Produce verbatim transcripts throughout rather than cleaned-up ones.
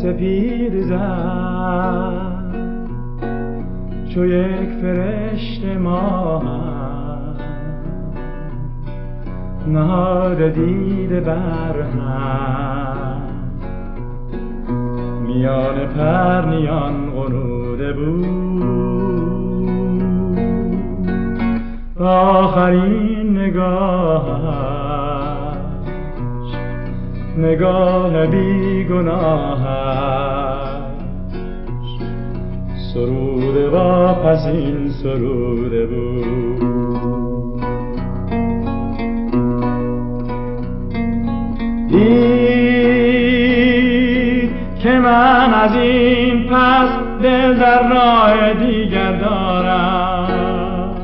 سپید زد چو یک فرشته ماه نهاد دیده بر هم میان پرنیان غنوده بود آخرین نگاهش نگاه بی گناهش سروده و پسین سروده بود. دید که من از این پس دل در راه دیگر دارم،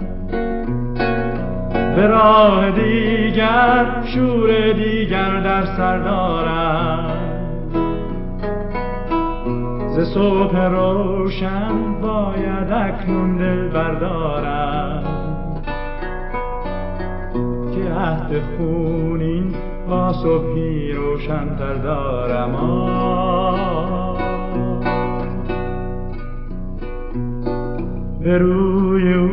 به راه دیگر شور دیگر در سر دارم. ز صبح روشن باید اکنون دل بردارم که عهد خونین با صبحی روشن تر دارم. به روی او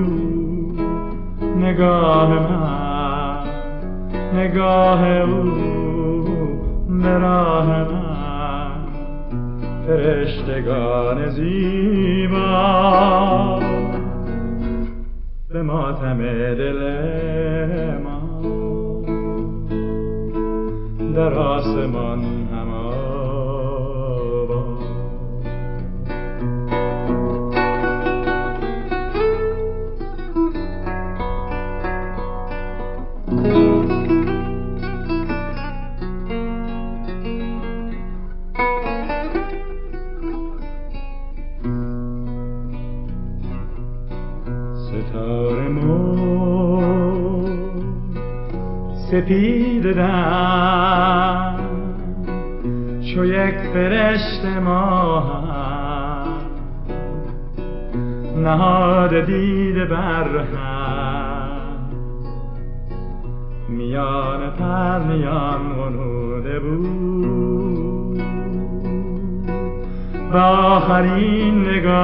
نگاه من، نگاه او به راه من، فرشتگان زیبا به ماتم دل ما در آسمان هم آباد. ستاره مو سپید دم چو یک فرشته ماه نهاد دیده بر هم میان پرنیان غنوده بود و آخرین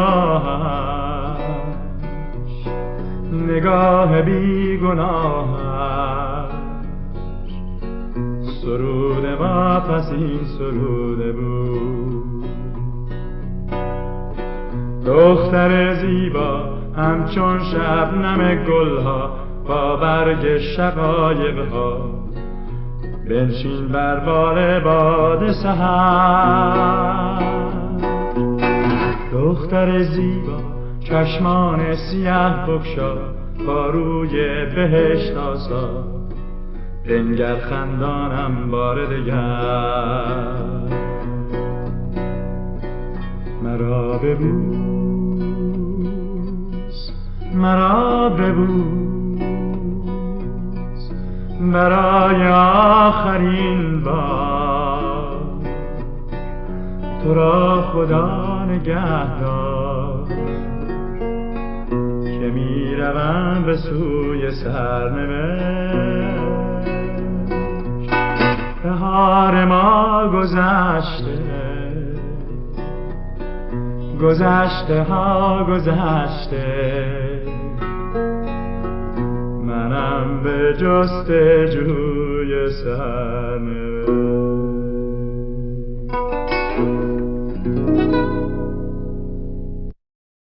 نگاهش نگاه بی گناهش سروده و پسین سروده بود. دختر زیبا همچون شبنم گلها با برگ شقایقها بنشین بر بال باد سحر. دختر زیبا چشمان سیاه بگشا با روی بهشت آسا بنگر خندانم بار دگر. مرا ببوس مرا ببوس برای آخرین بار، تو را خدا نگهدار که می روم به سوی سرنوشت. بهار ما گذشته گذشته ها گذشته، منم به جستجوی سرنوشت.